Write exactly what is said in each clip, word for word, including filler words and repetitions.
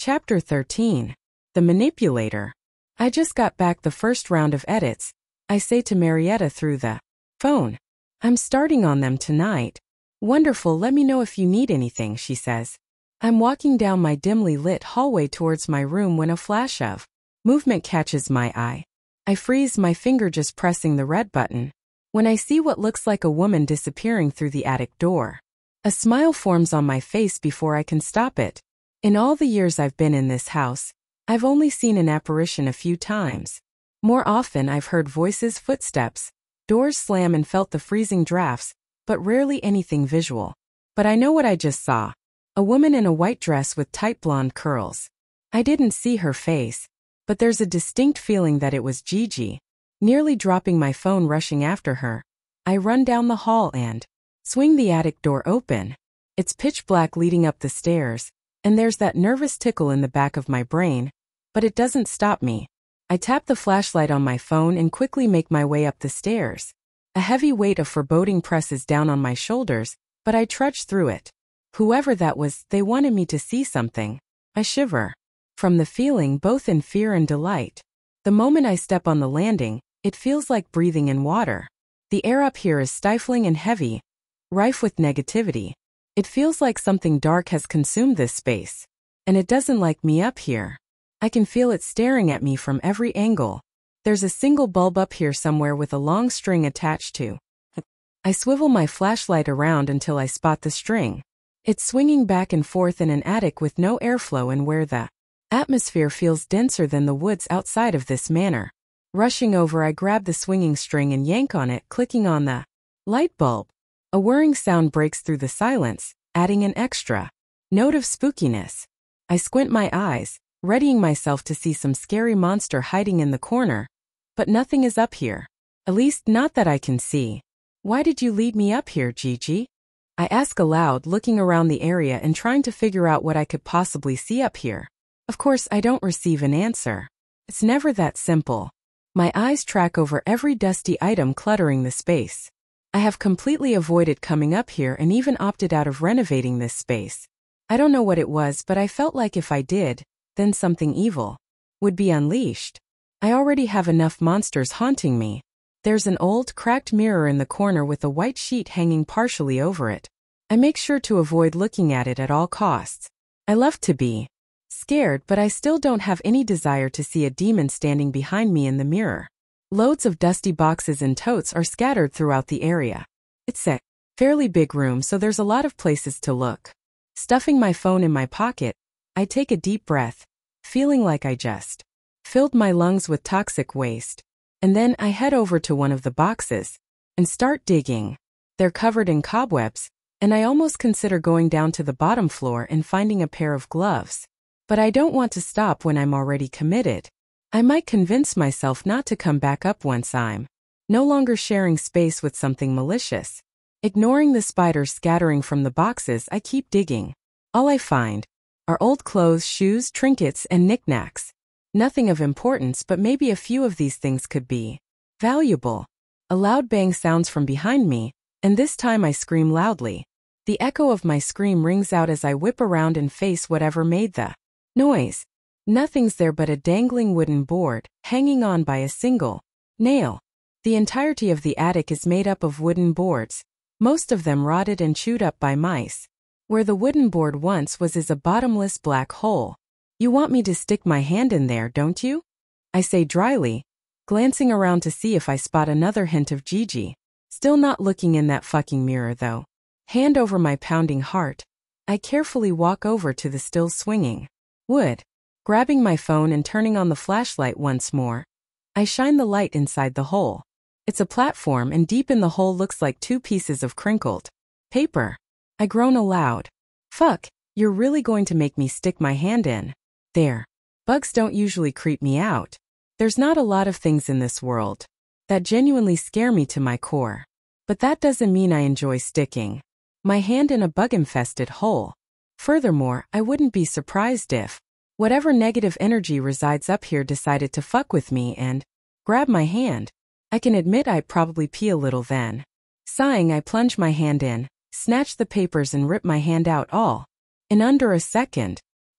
Chapter thirteen. The Manipulator. I just got back the first round of edits, I say to Marietta through the phone. I'm starting on them tonight. Wonderful, let me know if you need anything, she says. I'm walking down my dimly lit hallway towards my room when a flash of movement catches my eye. I freeze, my finger just pressing the red button, when I see what looks like a woman disappearing through the attic door. A smile forms on my face before I can stop it. In all the years I've been in this house, I've only seen an apparition a few times. More often I've heard voices, footsteps, doors slam and felt the freezing drafts, but rarely anything visual. But I know what I just saw. A woman in a white dress with tight blonde curls. I didn't see her face, but there's a distinct feeling that it was Gigi. Nearly dropping my phone, rushing after her, I run down the hall and swing the attic door open. It's pitch black leading up the stairs, and there's that nervous tickle in the back of my brain, but it doesn't stop me. I tap the flashlight on my phone and quickly make my way up the stairs. A heavy weight of foreboding presses down on my shoulders, but I trudge through it. Whoever that was, they wanted me to see something. I shiver from the feeling, both in fear and delight. The moment I step on the landing, it feels like breathing in water. The air up here is stifling and heavy, rife with negativity. It feels like something dark has consumed this space. And it doesn't like me up here. I can feel it staring at me from every angle. There's a single bulb up here somewhere with a long string attached to. I swivel my flashlight around until I spot the string. It's swinging back and forth in an attic with no airflow and where the atmosphere feels denser than the woods outside of this manor. Rushing over, I grab the swinging string and yank on it, clicking on the light bulb. A whirring sound breaks through the silence, adding an extra note of spookiness. I squint my eyes, readying myself to see some scary monster hiding in the corner, but nothing is up here. At least not that I can see. Why did you lead me up here, Gigi? I ask aloud, looking around the area and trying to figure out what I could possibly see up here. Of course, I don't receive an answer. It's never that simple. My eyes track over every dusty item cluttering the space. I have completely avoided coming up here and even opted out of renovating this space. I don't know what it was, but I felt like if I did, then something evil would be unleashed. I already have enough monsters haunting me. There's an old, cracked mirror in the corner with a white sheet hanging partially over it. I make sure to avoid looking at it at all costs. I love to be scared, but I still don't have any desire to see a demon standing behind me in the mirror. Loads of dusty boxes and totes are scattered throughout the area. It's a fairly big room, so there's a lot of places to look. Stuffing my phone in my pocket, I take a deep breath, feeling like I just filled my lungs with toxic waste. And then I head over to one of the boxes and start digging. They're covered in cobwebs, and I almost consider going down to the bottom floor and finding a pair of gloves. But I don't want to stop when I'm already committed. I might convince myself not to come back up once I'm no longer sharing space with something malicious. Ignoring the spiders scattering from the boxes, I keep digging. All I find are old clothes, shoes, trinkets, and knickknacks. Nothing of importance, but maybe a few of these things could be valuable. A loud bang sounds from behind me, and this time I scream loudly. The echo of my scream rings out as I whip around and face whatever made the noise. Nothing's there but a dangling wooden board, hanging on by a single nail. The entirety of the attic is made up of wooden boards, most of them rotted and chewed up by mice. Where the wooden board once was is a bottomless black hole. You want me to stick my hand in there, don't you? I say dryly, glancing around to see if I spot another hint of Gigi. Still not looking in that fucking mirror though. Hand over my pounding heart, I carefully walk over to the still swinging wood. Grabbing my phone and turning on the flashlight once more, I shine the light inside the hole. It's a platform, and deep in the hole looks like two pieces of crinkled paper. I groan aloud. Fuck, you're really going to make me stick my hand in there? Bugs don't usually creep me out. There's not a lot of things in this world that genuinely scare me to my core. But that doesn't mean I enjoy sticking my hand in a bug-infested hole. Furthermore, I wouldn't be surprised if whatever negative energy resides up here decided to fuck with me and grab my hand. I can admit I'd probably pee a little then. Sighing, I plunge my hand in, snatch the papers and rip my hand out all in under a second.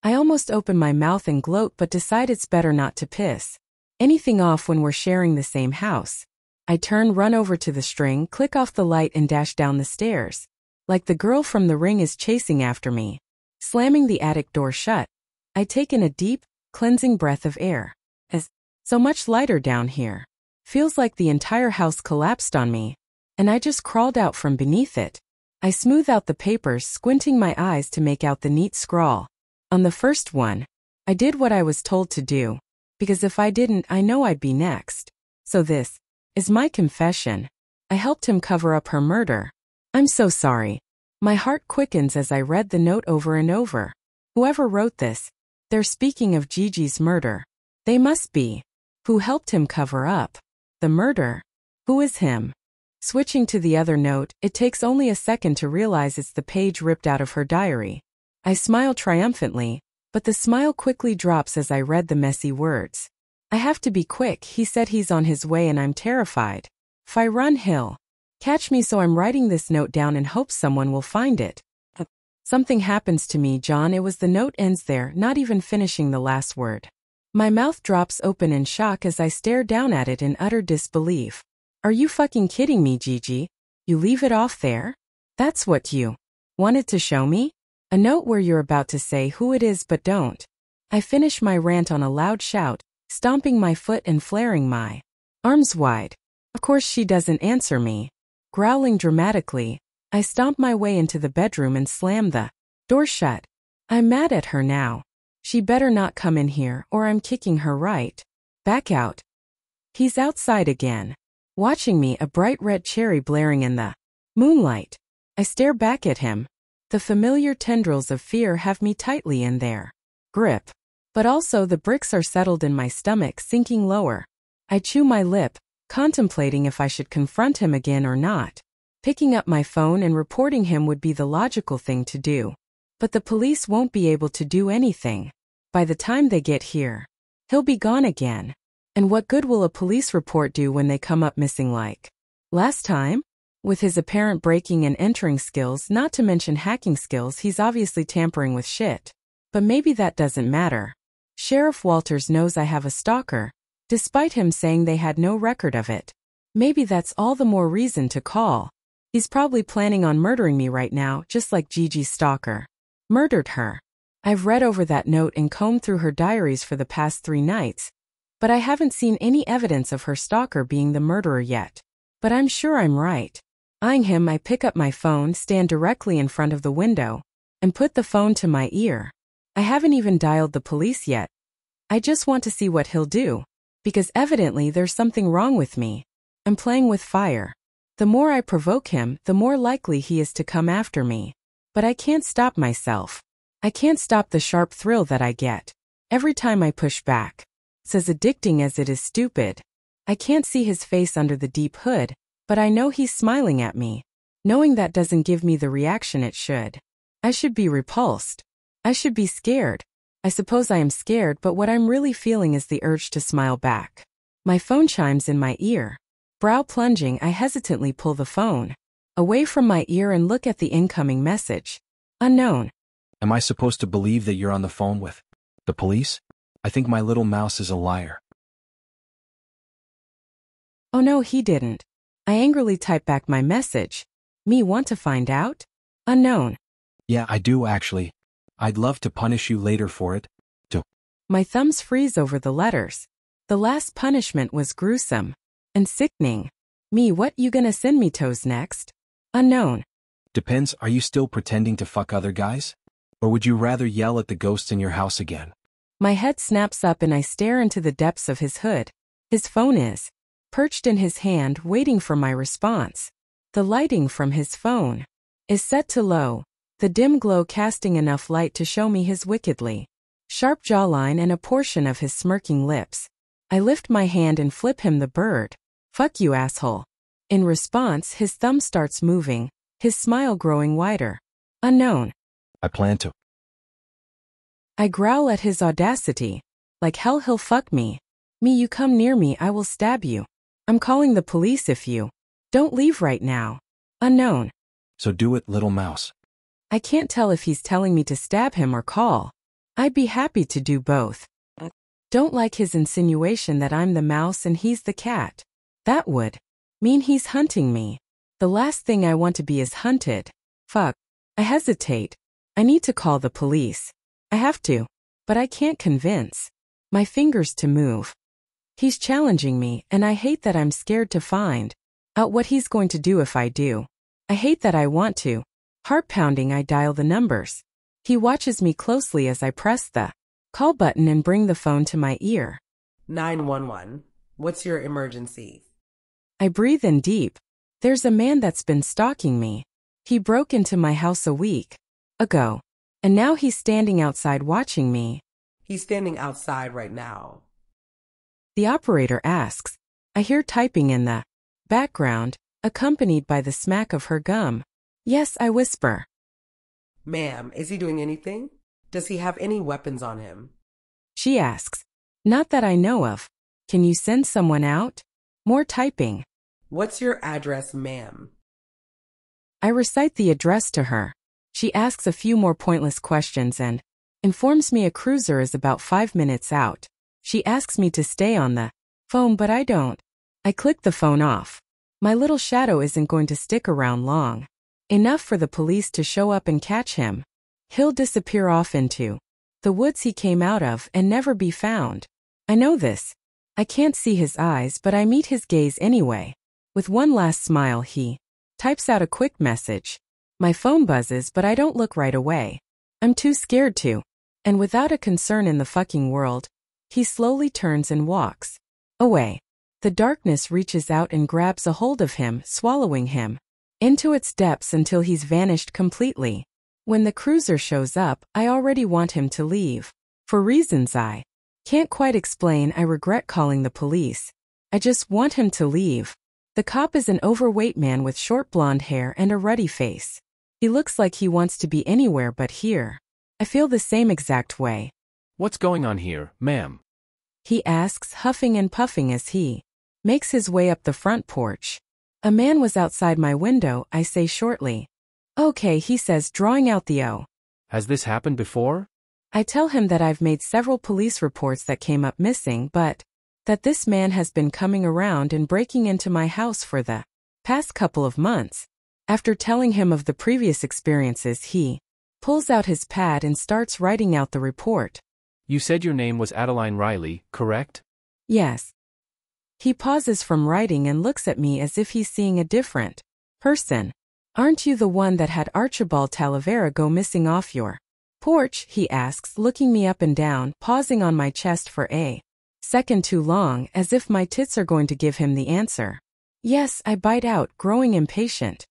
I almost open my mouth and gloat but decide it's better not to piss anything off when we're sharing the same house. I turn, run over to the string, click off the light and dash down the stairs. Like the girl from The Ring is chasing after me. Slamming the attic door shut, I take in a deep, cleansing breath of air. As so much lighter down here. Feels like the entire house collapsed on me, and I just crawled out from beneath it. I smooth out the papers, squinting my eyes to make out the neat scrawl. On the first one, I did what I was told to do, because if I didn't, I know I'd be next. So this is my confession. I helped him cover up her murder. I'm so sorry. My heart quickens as I read the note over and over. Whoever wrote this, they're speaking of Gigi's murder. They must be. Who helped him cover up the murder? Who is him? Switching to the other note, it takes only a second to realize it's the page ripped out of her diary. I smile triumphantly, but the smile quickly drops as I read the messy words. I have to be quick, he said he's on his way and I'm terrified. If I run, he'll catch me, so I'm writing this note down in hopes someone will find it. Something happens to me, John. It was the note ends there, not even finishing the last word. My mouth drops open in shock as I stare down at it in utter disbelief. Are you fucking kidding me, Gigi? You leave it off there? That's what you wanted to show me? A note where you're about to say who it is but don't. I finish my rant on a loud shout, stomping my foot and flaring my arms wide. Of course she doesn't answer me. Growling dramatically, I stomp my way into the bedroom and slam the door shut. I'm mad at her now. She better not come in here or I'm kicking her right back out. He's outside again, watching me, a bright red cherry blaring in the moonlight. I stare back at him. The familiar tendrils of fear have me tightly in their grip. But also the bricks are settled in my stomach, sinking lower. I chew my lip, contemplating if I should confront him again or not. Picking up my phone and reporting him would be the logical thing to do. But the police won't be able to do anything. By the time they get here, he'll be gone again. And what good will a police report do when they come up missing like last time? With his apparent breaking and entering skills, not to mention hacking skills, he's obviously tampering with shit. But maybe that doesn't matter. Sheriff Walters knows I have a stalker, despite him saying they had no record of it. Maybe that's all the more reason to call. He's probably planning on murdering me right now, just like Gigi's stalker murdered her. I've read over that note and combed through her diaries for the past three nights, but I haven't seen any evidence of her stalker being the murderer yet. But I'm sure I'm right. Eyeing him, I pick up my phone, stand directly in front of the window, and put the phone to my ear. I haven't even dialed the police yet. I just want to see what he'll do, because evidently there's something wrong with me. I'm playing with fire. The more I provoke him, the more likely he is to come after me. But I can't stop myself. I can't stop the sharp thrill that I get every time I push back. It's as addicting as it is stupid. I can't see his face under the deep hood, but I know he's smiling at me. Knowing that doesn't give me the reaction it should. I should be repulsed. I should be scared. I suppose I am scared, but what I'm really feeling is the urge to smile back. My phone chimes in my ear. Brow plunging, I hesitantly pull the phone away from my ear and look at the incoming message. Unknown. Am I supposed to believe that you're on the phone with the police? I think my little mouse is a liar. Oh no, he didn't. I angrily type back my message. Me want to find out? Unknown. Yeah, I do actually. I'd love to punish you later for it, too. My thumbs freeze over the letters. The last punishment was gruesome and sickening. Me, what you gonna send me toes next? Unknown. Depends, are you still pretending to fuck other guys? Or would you rather yell at the ghosts in your house again? My head snaps up and I stare into the depths of his hood. His phone is perched in his hand, waiting for my response. The lighting from his phone is set to low, the dim glow casting enough light to show me his wickedly sharp jawline and a portion of his smirking lips. I lift my hand and flip him the bird. Fuck you, asshole. In response, his thumb starts moving, his smile growing wider. Unknown. I plan to. I growl at his audacity. Like hell he'll fuck me. Me, you come near me, I will stab you. I'm calling the police if you don't leave right now. Unknown. So do it, little mouse. I can't tell if he's telling me to stab him or call I'd be happy to do both. Don't like his insinuation that I'm the mouse and he's the cat. That would mean he's hunting me. The last thing I want to be is hunted. Fuck. I hesitate. I need to call the police. I have to. But I can't convince my fingers to move. He's challenging me, and I hate that I'm scared to find out what he's going to do if I do. I hate that I want to. Heart pounding, I dial the numbers. He watches me closely as I press the call button and bring the phone to my ear. nine one one. What's your emergency? I breathe in deep. There's a man that's been stalking me. He broke into my house a week ago, and now he's standing outside watching me. He's standing outside right now. The operator asks. I hear typing in the background, accompanied by the smack of her gum. Yes, I whisper. Ma'am, is he doing anything? Does he have any weapons on him? She asks. Not that I know of. Can you send someone out? More typing. What's your address, ma'am? I recite the address to her. She asks a few more pointless questions and informs me a cruiser is about five minutes out. She asks me to stay on the phone, but I don't. I click the phone off. My little shadow isn't going to stick around long. Enough for the police to show up and catch him. He'll disappear off into the woods he came out of and never be found. I know this. I can't see his eyes, but I meet his gaze anyway. With one last smile, he types out a quick message. My phone buzzes, but I don't look right away. I'm too scared to. And without a concern in the fucking world, he slowly turns and walks away. The darkness reaches out and grabs a hold of him, swallowing him into its depths until he's vanished completely. When the cruiser shows up, I already want him to leave. For reasons I can't quite explain, I regret calling the police. I just want him to leave. The cop is an overweight man with short blonde hair and a ruddy face. He looks like he wants to be anywhere but here. I feel the same exact way. What's going on here, ma'am? He asks, huffing and puffing as he makes his way up the front porch. A man was outside my window, I say shortly. Okay, he says, drawing out the O. Has this happened before? I tell him that I've made several police reports that came up missing, but that this man has been coming around and breaking into my house for the past couple of months. After telling him of the previous experiences, he pulls out his pad and starts writing out the report. You said your name was Adeline Riley, correct? Yes. He pauses from writing and looks at me as if he's seeing a different person. Aren't you the one that had Archibald Talavera go missing off your porch? He asks, looking me up and down, pausing on my chest for a second too long, as if my tits are going to give him the answer. Yes, I bite out, growing impatient.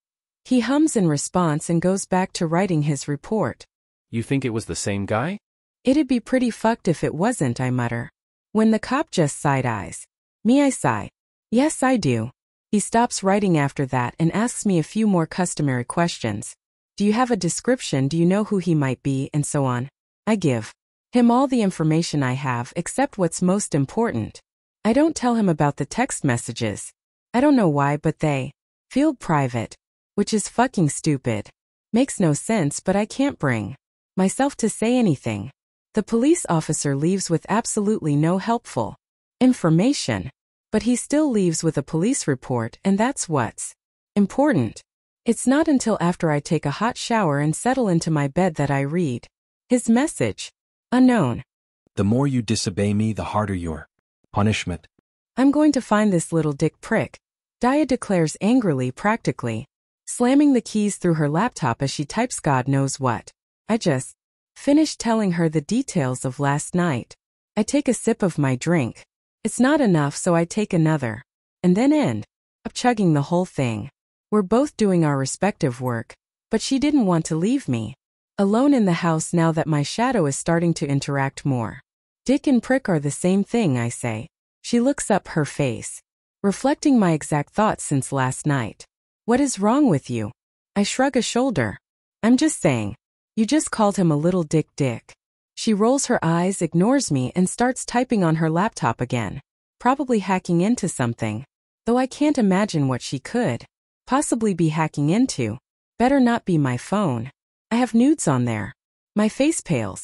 He hums in response and goes back to writing his report. You think it was the same guy? It'd be pretty fucked if it wasn't, I mutter. When the cop just side-eyes me, I sigh. Yes, I do. He stops writing after that and asks me a few more customary questions. Do you have a description? Do you know who he might be? And so on. I give him all the information I have except what's most important. I don't tell him about the text messages. I don't know why, but they feel private, which is fucking stupid. Makes no sense, but I can't bring myself to say anything. The police officer leaves with absolutely no helpful information, but he still leaves with a police report, and that's what's important. It's not until after I take a hot shower and settle into my bed that I read his message. Unknown. The more you disobey me, the harder your punishment. I'm going to find this little dick prick, Dia declares angrily, practically slamming the keys through her laptop as she types God knows what. I just finished telling her the details of last night. I take a sip of my drink. It's not enough, so I take another. And then end up chugging the whole thing. We're both doing our respective work, but she didn't want to leave me alone in the house now that my shadow is starting to interact more. Dick and prick are the same thing, I say. She looks up, her face reflecting my exact thoughts since last night. What is wrong with you? I shrug a shoulder. I'm just saying. You just called him a little dick dick. She rolls her eyes, ignores me, and starts typing on her laptop again. Probably hacking into something. Though I can't imagine what she could possibly be hacking into. Better not be my phone. I have nudes on there. My face pales.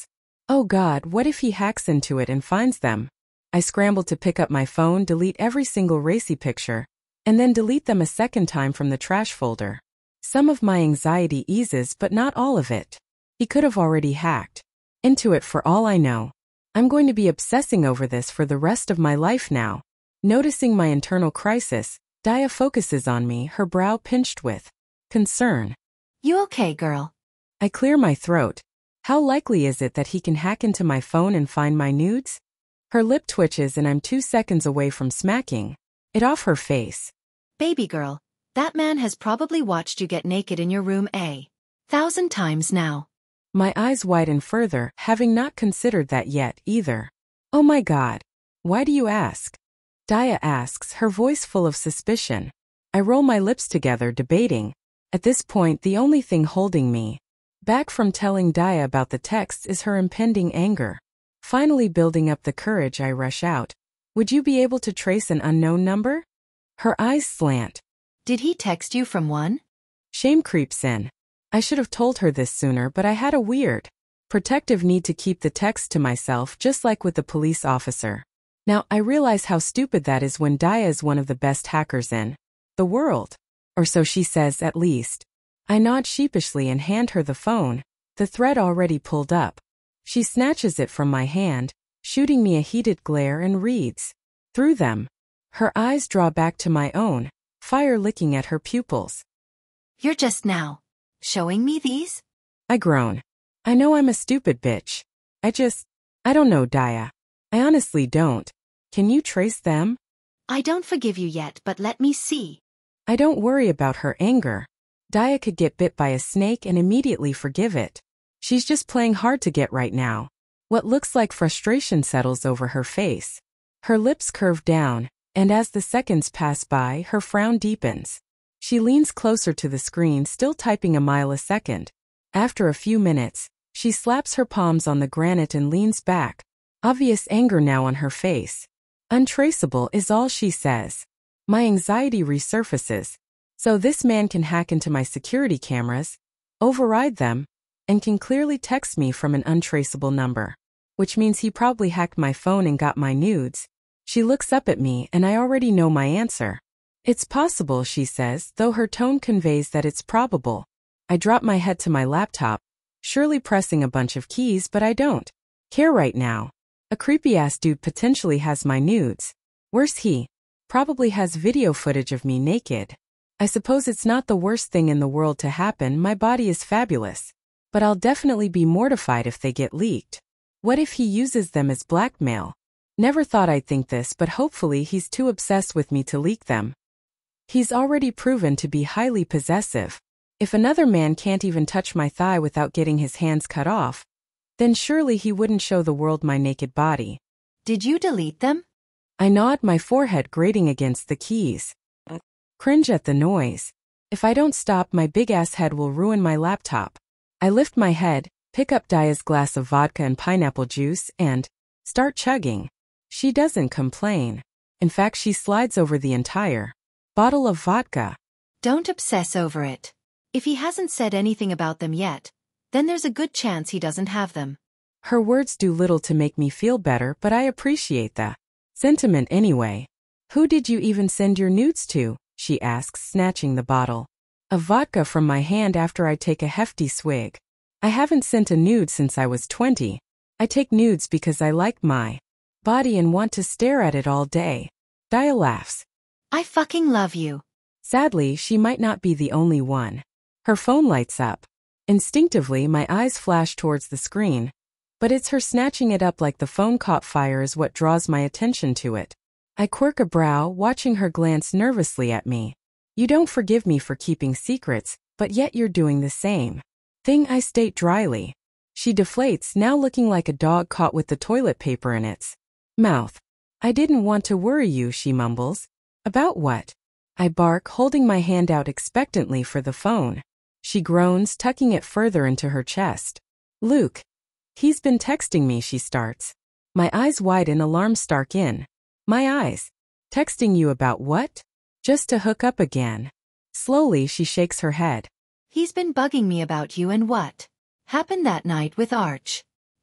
Oh God, what if he hacks into it and finds them? I scramble to pick up my phone, delete every single racy picture, and then delete them a second time from the trash folder. Some of my anxiety eases, but not all of it. He could have already hacked into it for all I know. I'm going to be obsessing over this for the rest of my life now. Noticing my internal crisis, Daya focuses on me, her brow pinched with concern. You okay, girl? I clear my throat. How likely is it that he can hack into my phone and find my nudes? Her lip twitches and I'm two seconds away from smacking it off her face. Baby girl, that man has probably watched you get naked in your room a thousand times now. My eyes widen further, having not considered that yet either. Oh my God. Why do you ask? Daya asks, her voice full of suspicion. I roll my lips together, debating. At this point, the only thing holding me back from telling Daya about the texts is her impending anger. Finally building up the courage, I rush out. Would you be able to trace an unknown number? Her eyes slant. Did he text you from one? Shame creeps in. I should have told her this sooner, but I had a weird, protective need to keep the text to myself, just like with the police officer. Now, I realize how stupid that is when Daya is one of the best hackers in the world. Or so she says, at least. I nod sheepishly and hand her the phone, the thread already pulled up. She snatches it from my hand, shooting me a heated glare, and reads through them. Her eyes draw back to my own, fire licking at her pupils. You're just now showing me these? I groan. I know I'm a stupid bitch. I just, I don't know, Daya. I honestly don't. Can you trace them? I don't forgive you yet, but let me see. I don't worry about her anger. Daya could get bit by a snake and immediately forgive it. She's just playing hard to get right now. What looks like frustration settles over her face. Her lips curve down, and as the seconds pass by, her frown deepens. She leans closer to the screen, still typing a mile a second. After a few minutes, she slaps her palms on the granite and leans back, obvious anger now on her face. Untraceable is all she says. My anxiety resurfaces. So this man can hack into my security cameras, override them, and can clearly text me from an untraceable number. Which means he probably hacked my phone and got my nudes. She looks up at me and I already know my answer. It's possible, she says, though her tone conveys that it's probable. I drop my head to my laptop, surely pressing a bunch of keys, but I don't care right now. A creepy-ass dude potentially has my nudes. Worse, he probably has video footage of me naked. I suppose it's not the worst thing in the world to happen, my body is fabulous. But I'll definitely be mortified if they get leaked. What if he uses them as blackmail? Never thought I'd think this, but hopefully he's too obsessed with me to leak them. He's already proven to be highly possessive. If another man can't even touch my thigh without getting his hands cut off, then surely he wouldn't show the world my naked body. Did you delete them? I nod, my forehead grating against the keys. Cringe at the noise. If I don't stop, my big-ass head will ruin my laptop. I lift my head, pick up Daya's glass of vodka and pineapple juice, and start chugging. She doesn't complain. In fact, she slides over the entire bottle of vodka. Don't obsess over it. If he hasn't said anything about them yet, then there's a good chance he doesn't have them. Her words do little to make me feel better, but I appreciate the sentiment anyway. Who did you even send your nudes to? She asks, snatching the bottle of vodka from my hand after I take a hefty swig. I haven't sent a nude since I was twenty. I take nudes because I like my body and want to stare at it all day. Daya laughs. I fucking love you. Sadly, she might not be the only one. Her phone lights up. Instinctively, my eyes flash towards the screen, but it's her snatching it up like the phone caught fire is what draws my attention to it. I quirk a brow, watching her glance nervously at me. You don't forgive me for keeping secrets, but yet you're doing the same thing, I state dryly. She deflates, now looking like a dog caught with the toilet paper in its mouth. I didn't want to worry you, she mumbles. About what? I bark, holding my hand out expectantly for the phone. She groans, tucking it further into her chest. Luke. He's been texting me, she starts. My eyes widen, alarm stark in. My eyes. Texting you about what? Just to hook up again. Slowly, she shakes her head. He's been bugging me about you and what happened that night with Arch.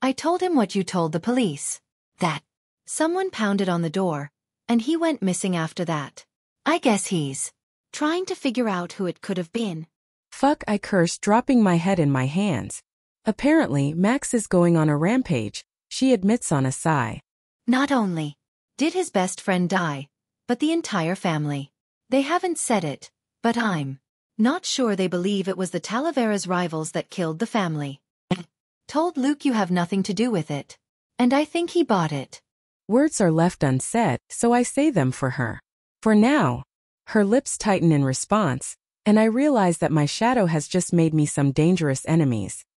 I told him what you told the police. That someone pounded on the door, and he went missing after that. I guess he's trying to figure out who it could have been. Fuck, I cursed, dropping my head in my hands. Apparently, Max is going on a rampage, she admits on a sigh. Not only did his best friend die, but the entire family. They haven't said it, but I'm not sure they believe it was the Talavera's rivals that killed the family. Told Luke you have nothing to do with it. And I think he bought it. Words are left unsaid, so I say them for her. For now. Her lips tighten in response, and I realize that my shadow has just made me some dangerous enemies.